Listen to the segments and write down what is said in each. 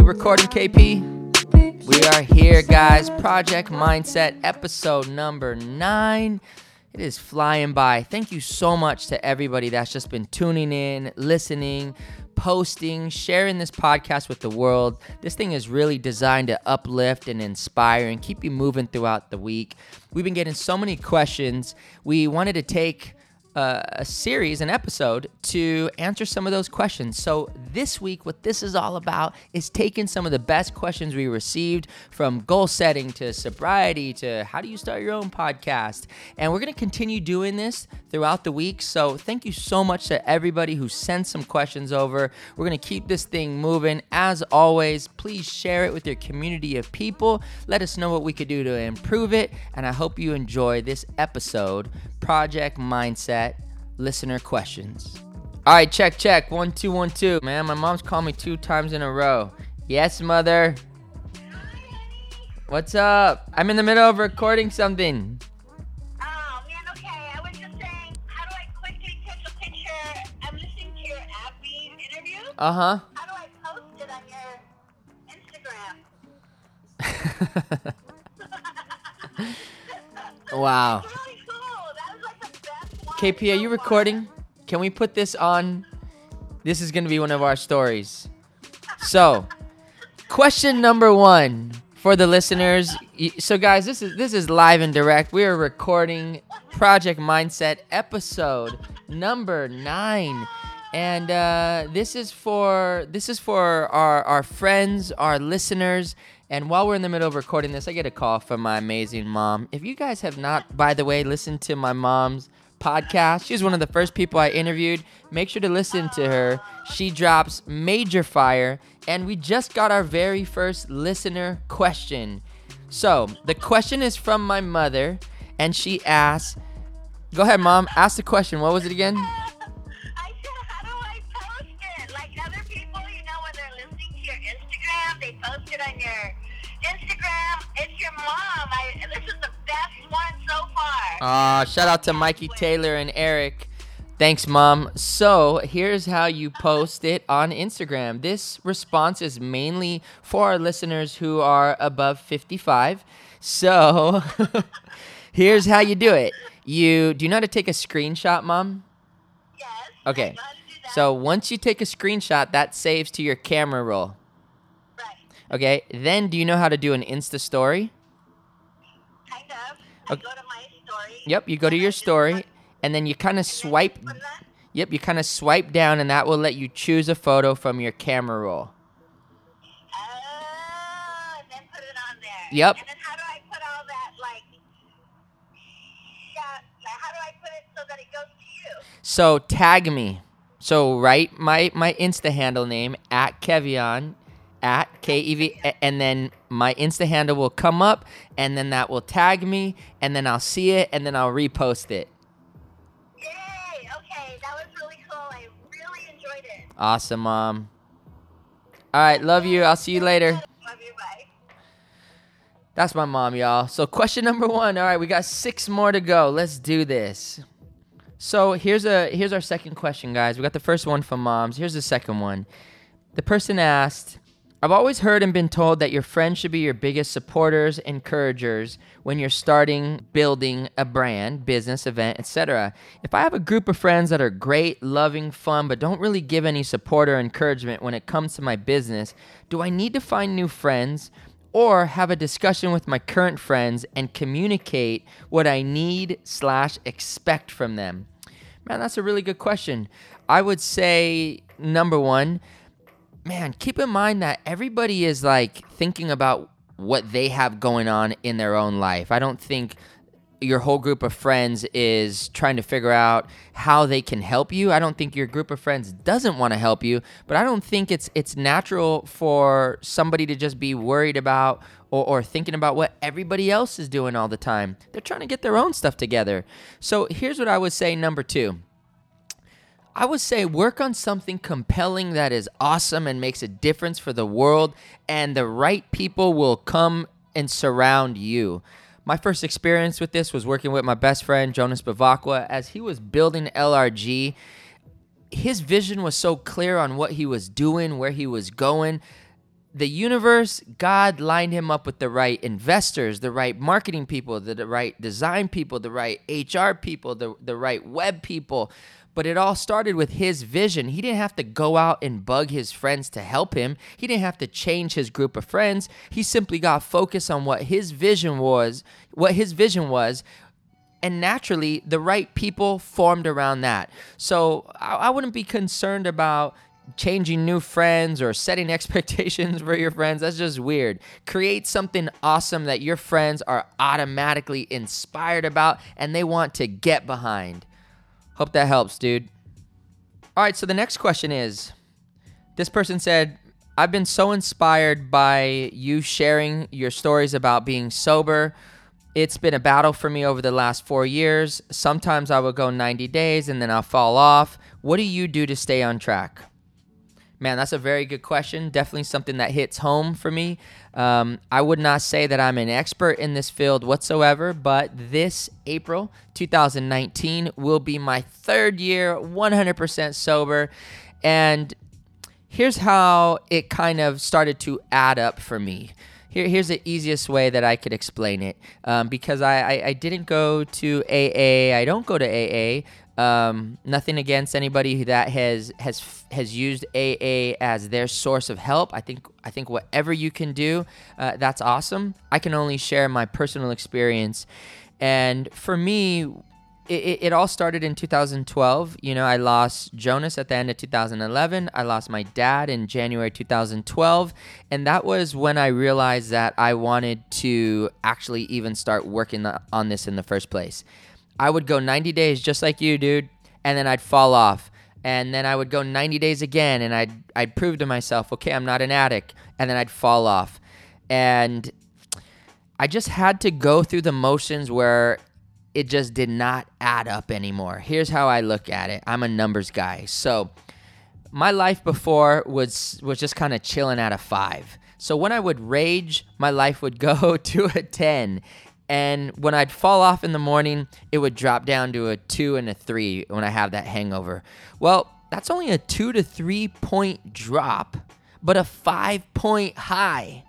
recording, KP? We are here, guys. Project Mindset, episode number 9. It is flying by. Thank you so much to everybody that's just been tuning in, listening, posting, sharing this podcast with the world. This thing is really designed to uplift and inspire and keep you moving throughout the week. We've been getting so many questions. We wanted to take a series, an episode, to answer some of those questions. So this week, what this is all about is taking some of the best questions we received, from goal setting to sobriety to how do you start your own podcast. And we're going to continue doing this throughout the week. So thank you so much to everybody who sent some questions over. We're going to keep this thing moving. As always, please share it with your community of people. Let us know what we could do to improve it. And I hope you enjoy this episode, Project Mindset Listener Questions. All right, check. 1 2 1 2. Man, my mom's called me 2 times in a row. Yes, mother. What's up? I'm in the middle of recording something. Oh, man, okay. I was just saying, how do I quickly take a picture? I'm listening to your Abby interview. Uh-huh. How do I post it on your Instagram? Wow. It's really cool. That was like the best one. KP, are you recording? Can we put this on? This is going to be one of our stories. So, question number 1 for the listeners. So, guys, this is live and direct. We are recording Project Mindset episode number 9. And this is for our friends, our listeners. And while we're in the middle of recording this, I get a call from my amazing mom. If you guys have not, by the way, listened to my mom's podcast, she's one of the first people I interviewed. Make sure to listen to her. She drops major fire. And we just got our very first listener question. So the question is from my mother, and she asks, go ahead, Mom, ask the question. What was it again? I said, how do I post it? Like other people, you know, when they're listening to your Instagram, they post it on your Instagram. It's your mom. This is the best one so far. Shout out to Mikey Taylor and Eric. Thanks, Mom. So here's how you post it on Instagram. This response is mainly for our listeners who are above 55. So here's how you do it. Do you know how to take a screenshot, Mom? Yes. Okay. I know how to do that. So once you take a screenshot, that saves to your camera roll. Right. Okay. Then do you know how to do an Insta story? Kind of. I Okay. go to my story. Yep. You go to and I your just story, put- and then you kind of and then swipe. put that- Yep. You kind of swipe down, and that will let you choose a photo from your camera roll. and then put it on there. Yep. And then how do I put all that, how do I put it so that it goes to you? So tag me. So write my Insta handle name at Kevion, at KEV, and then my Insta handle will come up, and then that will tag me, and then I'll see it, and then I'll repost it. Yay! Okay, that was really cool. I really enjoyed it. Awesome, Mom. All right, love you. I'll see you later. Love you, bye. That's my mom, y'all. So question number 1. All right, we got 6 more to go. Let's do this. So here's our second question, guys. We got the first one from moms. Here's the second one. The person asked, I've always heard and been told that your friends should be your biggest supporters, encouragers when you're starting, building a brand, business, event, etc. If I have a group of friends that are great, loving, fun, but don't really give any support or encouragement when it comes to my business, do I need to find new friends or have a discussion with my current friends and communicate what I need/expect from them? Man, that's a really good question. I would say, number 1, man, keep in mind that everybody is thinking about what they have going on in their own life. I don't think your whole group of friends is trying to figure out how they can help you. I don't think your group of friends doesn't want to help you, but I don't think it's natural for somebody to just be worried about or thinking about what everybody else is doing all the time. They're trying to get their own stuff together. So here's what I would say, number 2. I would say work on something compelling that is awesome and makes a difference for the world, and the right people will come and surround you. My first experience with this was working with my best friend, Jonas Bavakwa, as he was building LRG. His vision was so clear on what he was doing, where he was going. the universe, God lined him up with the right investors, the right marketing people, the right design people, the right HR people, the right web people. But it all started with his vision. He didn't have to go out and bug his friends to help him. He didn't have to change his group of friends. He simply got focused on what his vision was, and naturally, the right people formed around that. So I wouldn't be concerned about changing new friends or setting expectations for your friends. That's just weird. Create something awesome that your friends are automatically inspired about and they want to get behind. Hope that helps, dude. All right, so the next question is, this person said, I've been so inspired by you sharing your stories about being sober. It's been a battle for me over the last 4 years. Sometimes I will go 90 days and then I'll fall off. What do you do to stay on track? Man, that's a very good question. Definitely something that hits home for me. I would not say that I'm an expert in this field whatsoever, but this April 2019 will be my 3rd year 100% sober. And here's how it kind of started to add up for me. Here's the easiest way that I could explain it. Because I didn't go to AA. I don't go to AA. Nothing against anybody that has used AA as their source of help. I think whatever you can do, that's awesome. I can only share my personal experience, and for me, it all started in 2012. You know, I lost Jonas at the end of 2011. I lost my dad in January 2012, and that was when I realized that I wanted to actually even start working on this in the first place. I would go 90 days just like you, dude, and then I'd fall off. And then I would go 90 days again, and I'd prove to myself, okay, I'm not an addict, and then I'd fall off. And I just had to go through the motions where it just did not add up anymore. Here's how I look at it. I'm a numbers guy. So my life before was just kind of chilling at a 5. So when I would rage, my life would go to a 10. And when I'd fall off in the morning, it would drop down to a 2 and a 3 when I have that hangover. Well, that's only a 2 to 3 point drop, but a 5 point high.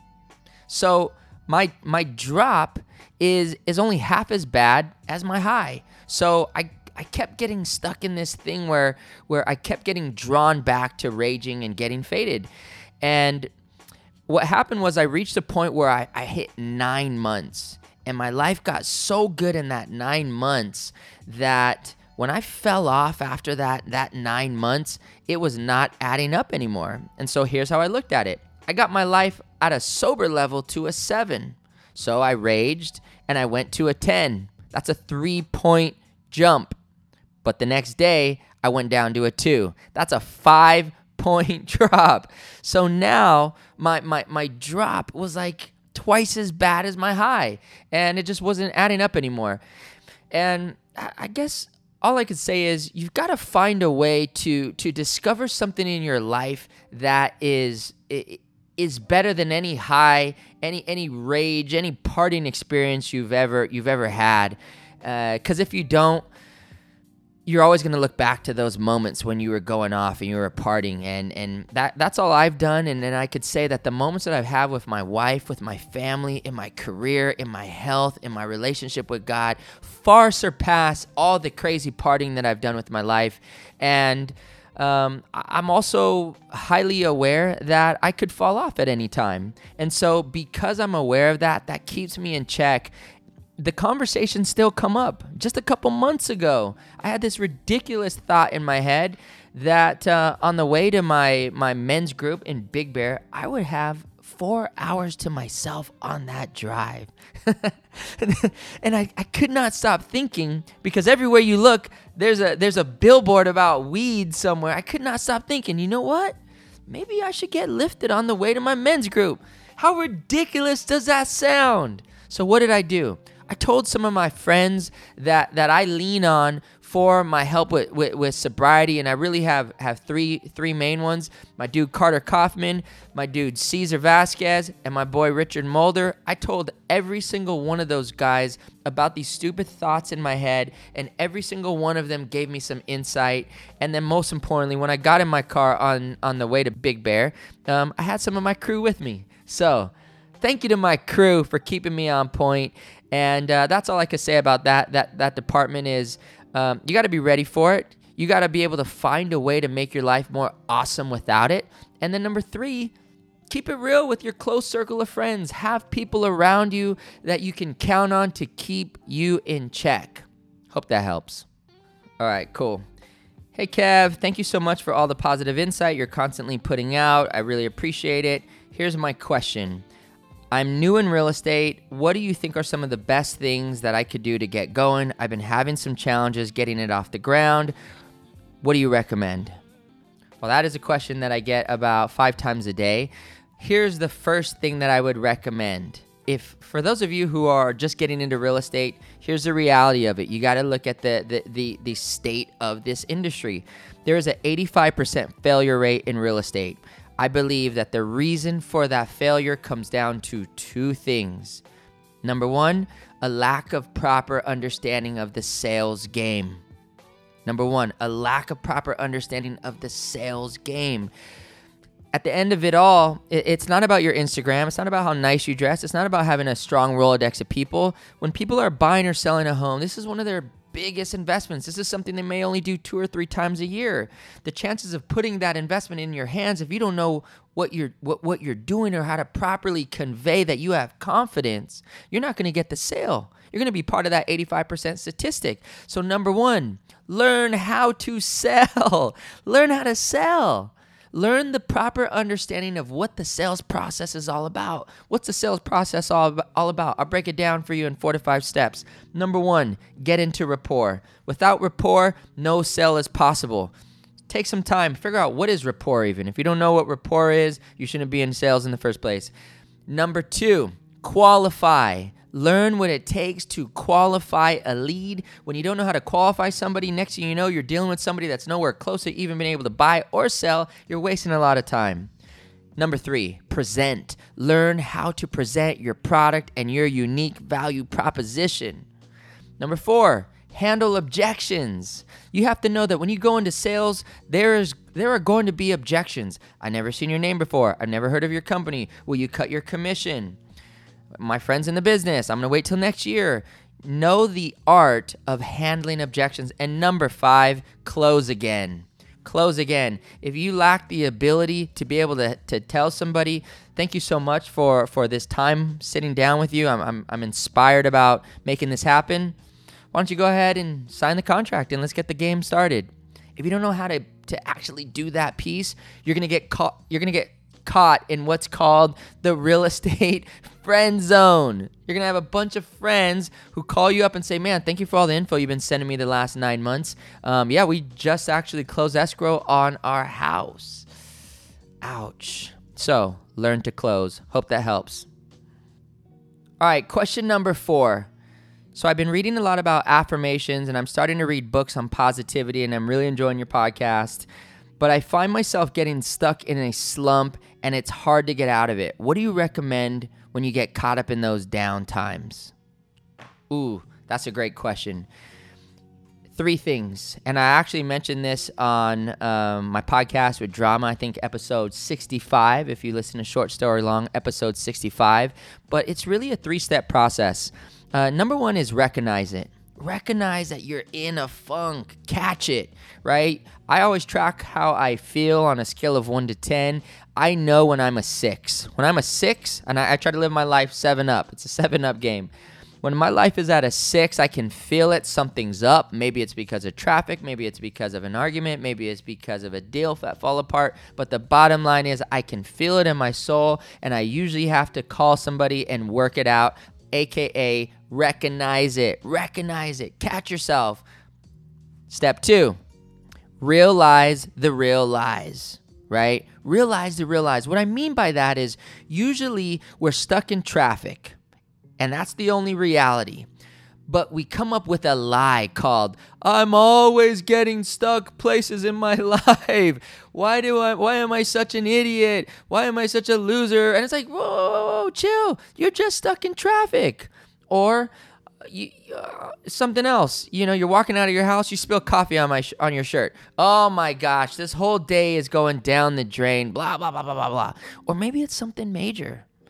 So my drop is only half as bad as my high. So I kept getting stuck in this thing where I kept getting drawn back to raging and getting faded. And what happened was I reached a point where I hit 9 months. And my life got so good in that 9 months that when I fell off after that 9 months, it was not adding up anymore. And so here's how I looked at it. I got my life at a sober level to a 7. So I raged and I went to a 10. That's a 3 point jump. But the next day, I went down to a 2. That's a 5 point drop. So now my drop was like twice as bad as my high, and it just wasn't adding up anymore. And I guess all I could say is you've got to find a way to discover something in your life that is better than any high, any rage, any partying experience you've ever had. Because if you don't, you're always going to look back to those moments when you were going off and you were partying, and that's all I've done. And I could say that the moments that I've had with my wife, with my family, in my career, in my health, in my relationship with God, far surpass all the crazy partying that I've done with my life. And I'm also highly aware that I could fall off at any time. And so because I'm aware of that, that keeps me in check. The conversations still come up. Just a couple months ago, I had this ridiculous thought in my head that on the way to my men's group in Big Bear, I would have 4 hours to myself on that drive. And I could not stop thinking, because everywhere you look, there's a billboard about weed somewhere. I could not stop thinking, you know what? Maybe I should get lifted on the way to my men's group. How ridiculous does that sound? So what did I do? I told some of my friends that I lean on for my help with sobriety, and I really have three main ones. My dude Carter Kaufman, my dude Cesar Vasquez, and my boy Richard Mulder. I told every single one of those guys about these stupid thoughts in my head, and every single one of them gave me some insight. And then most importantly, when I got in my car on the way to Big Bear, I had some of my crew with me. So thank you to my crew for keeping me on point. And that's all I could say about that department is you got to be ready for it. You got to be able to find a way to make your life more awesome without it. And then number 3, keep it real with your close circle of friends. Have people around you that you can count on to keep you in check. Hope that helps. All right, cool. Hey, Kev, thank you so much for all the positive insight you're constantly putting out. I really appreciate it. Here's my question. I'm new in real estate. What do you think are some of the best things that I could do to get going? I've been having some challenges getting it off the ground. What do you recommend? Well, that is a question that I get about 5 times a day. Here's the first thing that I would recommend. If for those of you who are just getting into real estate, here's the reality of it. You got to look at the state of this industry. There is an 85% failure rate in real estate. I believe that the reason for that failure comes down to 2 things. Number 1, a lack of proper understanding of the sales game. Number 1, a lack of proper understanding of the sales game. At the end of it all, it's not about your Instagram. It's not about how nice you dress. It's not about having a strong Rolodex of people. When people are buying or selling a home, this is one of their biggest investments. This is something they may only do 2 or 3 times a year. The chances of putting that investment in your hands, if you don't know what you're doing or how to properly convey that you have confidence, you're not going to get the sale. You're going to be part of that 85% statistic. So number 1, learn how to sell. Learn how to sell. Learn the proper understanding of what the sales process is all about. What's the sales process all about? I'll break it down for you in 4 to 5 steps. Number 1, get into rapport. Without rapport, no sale is possible. Take some time. Figure out what is rapport even. If you don't know what rapport is, you shouldn't be in sales in the first place. Number 2, qualify. Learn what it takes to qualify a lead. When you don't know how to qualify somebody, next thing you know, you're dealing with somebody that's nowhere close to even being able to buy or sell. You're wasting a lot of time. Number 3, present. Learn how to present your product and your unique value proposition. Number 4, handle objections. You have to know that when you go into sales, there are going to be objections. I've never seen your name before. I've never heard of your company. Will you cut your commission? My friend's in the business. I'm going to wait till next year. Know the art of handling objections. And number 5, close again. Close again. If you lack the ability to be able to tell somebody, thank you so much for this time sitting down with you. I'm inspired about making this happen. Why don't you go ahead and sign the contract and let's get the game started. If you don't know how to actually do that piece, you're going to get caught. You're going to get caught in what's called the real estate friend zone. You're going to have a bunch of friends who call you up and say, man, thank you for all the info you've been sending me the last 9 months. Yeah, we just actually closed escrow on our house. Ouch. So learn to close. Hope that helps. All right, question number 4. So I've been reading a lot about affirmations and I'm starting to read books on positivity and I'm really enjoying your podcast. But I find myself getting stuck in a slump and it's hard to get out of it. What do you recommend when you get caught up in those down times? Ooh, that's a great question. 3 things. And I actually mentioned this on my podcast with Drama, I think episode 65. If you listen to Short Story Long, episode 65. But it's really a 3-step process. Number 1 is recognize it. Recognize that you're in a funk. Catch it, right? I always track how I feel on a scale of 1 to 10. I know when I'm a 6. When I'm a 6, and I try to live my life 7 up. It's a 7-up game. When my life is at a 6, I can feel it. Something's up. Maybe it's because of traffic. Maybe it's because of an argument. Maybe it's because of a deal that fall apart. But the bottom line is I can feel it in my soul, and I usually have to call somebody and work it out, AKA recognize it. Recognize it. Catch yourself. Step 2, realize the real lies, right? Realize the real lies. What I mean by that is usually we're stuck in traffic, and that's the only reality. But we come up with a lie called, I'm always getting stuck places in my life. Why am I such an idiot? Why am I such a loser? And it's like, whoa, chill. You're just stuck in traffic. Or something else. You know, you're walking out of your house, you spill coffee on your shirt. Oh my gosh, this whole day is going down the drain, blah, blah, blah, blah, blah, blah. Or maybe it's something major.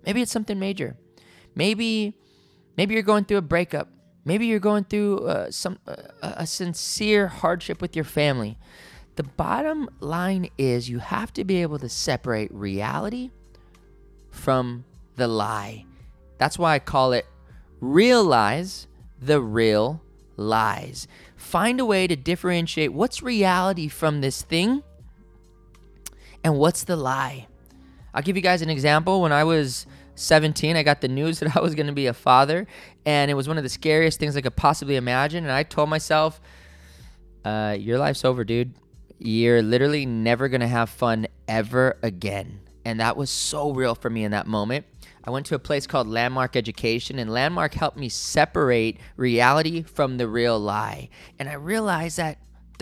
Maybe it's something major. Maybe you're going through a breakup. Maybe you're going through a sincere hardship with your family. The bottom line is you have to be able to separate reality from the lie. That's why I call it realize the real lies. Find a way to differentiate what's reality from this thing and what's the lie. I'll give you guys an example. When I was 17, I got the news that I was going to be a father, and it was one of the scariest things I could possibly imagine. And I told myself, your life's over, dude. You're literally never going to have fun ever again. And that was so real for me in that moment. I went to a place called Landmark Education, and Landmark helped me separate reality from the real lie. And I realized that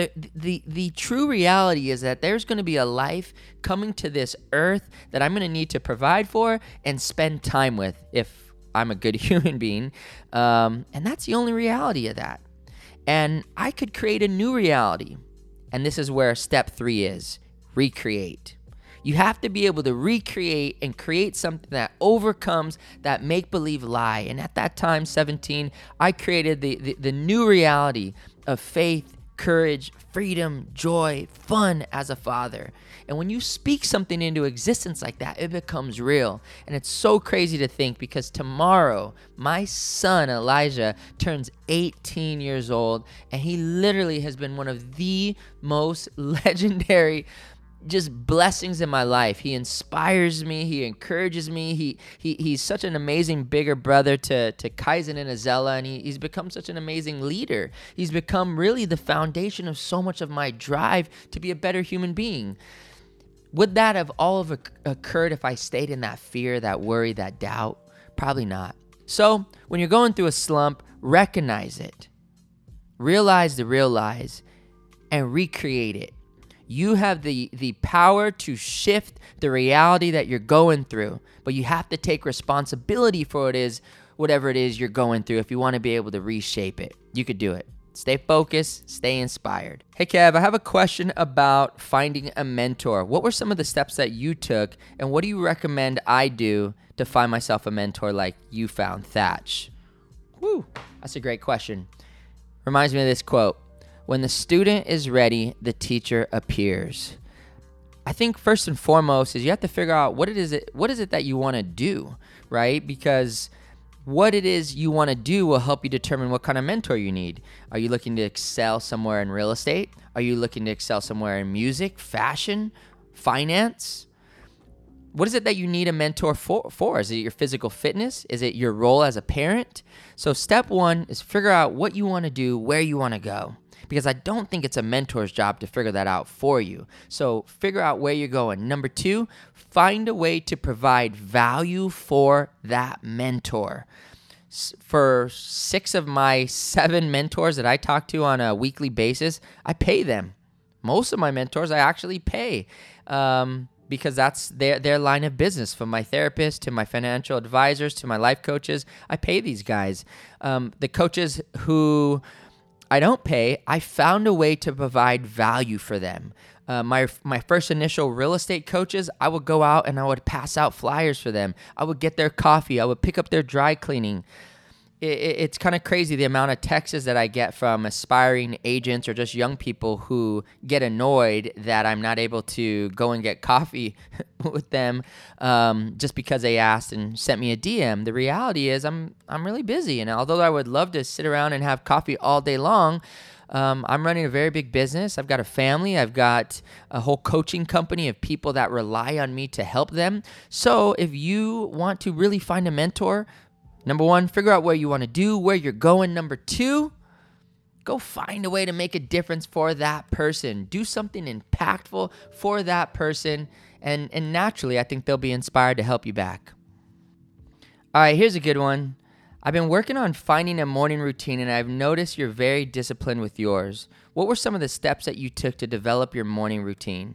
the true reality is that there's going to be a life coming to this earth that I'm going to need to provide for and spend time with if I'm a good human being. And that's the only reality of that. And I could create a new reality. And this is where step 3 is: recreate. You have to be able to recreate and create something that overcomes that make-believe lie. And at that time, 17, I created the new reality of faith, courage, freedom, joy, fun as a father. And when you speak something into existence like that, it becomes real. And it's so crazy to think, because tomorrow, my son Elijah turns 18 years old, and he literally has been one of the most legendary just blessings in my life. He inspires me. He encourages me. He's such an amazing bigger brother to Kaizen and Azella, and he's become such an amazing leader. He's become really the foundation of so much of my drive to be a better human being. Would that have all have occurred if I stayed in that fear, that worry, that doubt? Probably not. So when you're going through a slump, recognize it. Realize the real lies and recreate it. You have the power to shift the reality that you're going through, but you have to take responsibility for whatever it is you're going through if you want to be able to reshape it. You could do it. Stay focused, stay inspired. Hey Kev, I have a question about finding a mentor. What were some of the steps that you took, and what do you recommend I do to find myself a mentor like you found Thatch? Woo, that's a great question. Reminds me of this quote: when the student is ready, the teacher appears. I think first and foremost is you have to figure out what is it that you want to do, right? Because what it is you want to do will help you determine what kind of mentor you need. Are you looking to excel somewhere in real estate? Are you looking to excel somewhere in music, fashion, finance? What is it that you need a mentor for? Is it your physical fitness? Is it your role as a parent? So step 1 is figure out what you want to do, where you want to go. Because I don't think it's a mentor's job to figure that out for you. So figure out where you're going. Number 2, find a way to provide value for that mentor. For 6 of my 7 mentors that I talk to on a weekly basis, I pay them. Most of my mentors I actually pay because that's their line of business. From my therapist to my financial advisors to my life coaches, I pay these guys. The coaches who I don't pay, I found a way to provide value for them. My first initial real estate coaches, I would go out and I would pass out flyers for them. I would get their coffee. I would pick up their dry cleaning. It's kind of crazy the amount of texts that I get from aspiring agents or just young people who get annoyed that I'm not able to go and get coffee with them just because they asked and sent me a DM. The reality is I'm really busy, and although I would love to sit around and have coffee all day long, I'm running a very big business. I've got a family. I've got a whole coaching company of people that rely on me to help them. So if you want to really find a mentor, number 1, figure out where you want to do, where you're going. Number 2, go find a way to make a difference for that person. Do something impactful for that person, and naturally, I think they'll be inspired to help you back. All right, here's a good one. I've been working on finding a morning routine, and I've noticed you're very disciplined with yours. What were some of the steps that you took to develop your morning routine?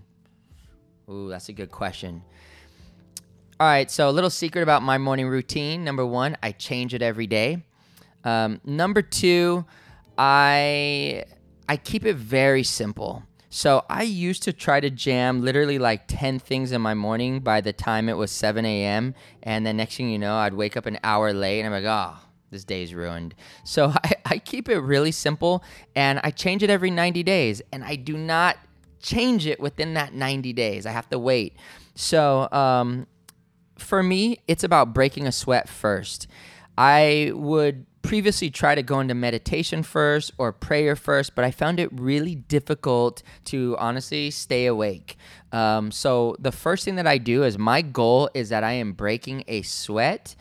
Ooh, that's a good question. All right, so a little secret about my morning routine. Number 1, I change it every day. Number 2, I keep it very simple. So I used to try to jam literally like 10 things in my morning by the time it was 7 a.m. And then next thing you know, I'd wake up an hour late and I'm like, oh, this day's ruined. So I keep it really simple and I change it every 90 days. And I do not change it within that 90 days. I have to wait. So for me, it's about breaking a sweat first. I would previously try to go into meditation first or prayer first, but I found it really difficult to honestly stay awake. So the first thing that I do is my goal is that I am breaking a sweat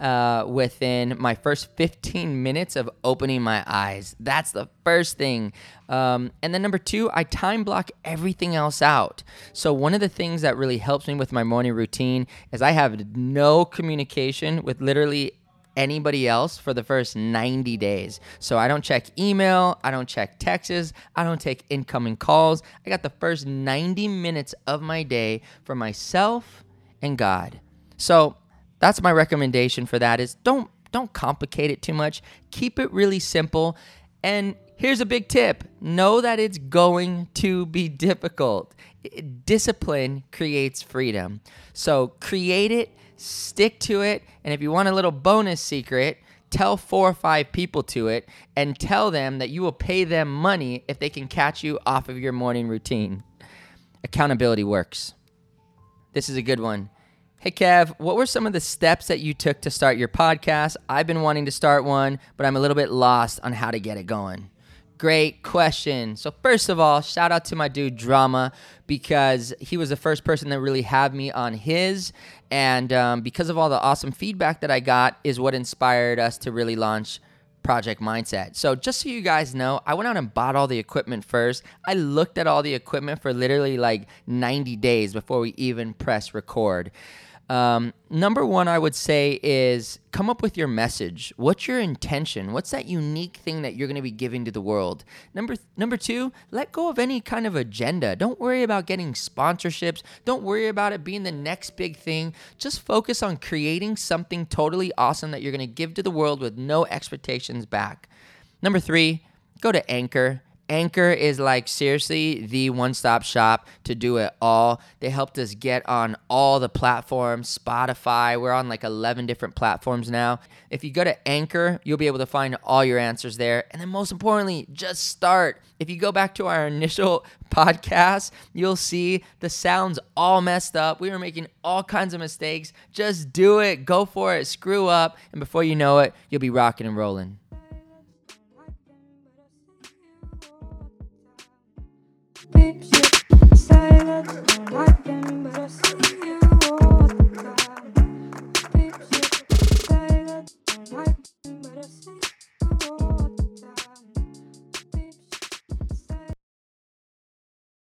within my first 15 minutes of opening my eyes. That's the first thing. And then number two, I time block everything else out. So one of the things that really helps me with my morning routine is I have no communication with literally anybody else for the first 90 days. So I don't check email, I don't check texts, I don't take incoming calls. I got the first 90 minutes of my day for myself and God. So that's my recommendation for that is don't complicate it too much. Keep it really simple. And here's a big tip. Know that it's going to be difficult. Discipline creates freedom. So create it, stick to it, and if you want a little bonus secret, tell 4 or 5 people to it and tell them that you will pay them money if they can catch you off of your morning routine. Accountability works. This is a good one. Hey, Kev, what were some of the steps that you took to start your podcast? I've been wanting to start one, but I'm a little bit lost on how to get it going. Great question. So first of all, shout out to my dude Drama because he was the first person that really had me on his. And because of all the awesome feedback that I got is what inspired us to really launch Project Mindset. So just so you guys know, I went out and bought all the equipment first. I looked at all the equipment for literally like 90 days before we even press record. Number one, I would say is come up with your message. What's your intention? What's that unique thing that you're going to be giving to the world? Number two, let go of any kind of agenda. Don't worry about getting sponsorships. Don't worry about it being the next big thing. Just focus on creating something totally awesome that you're going to give to the world with no expectations back. Number three, go to Anchor. Anchor is like seriously the one-stop shop to do it all. They helped us get on all the platforms, Spotify. We're on like 11 different platforms now. If you go to Anchor, you'll be able to find all your answers there. And then most importantly, just start. If you go back to our initial podcast, you'll see the sound's all messed up. We were making all kinds of mistakes. Just do it. Go for it. Screw up. And before you know it, you'll be rocking and rolling.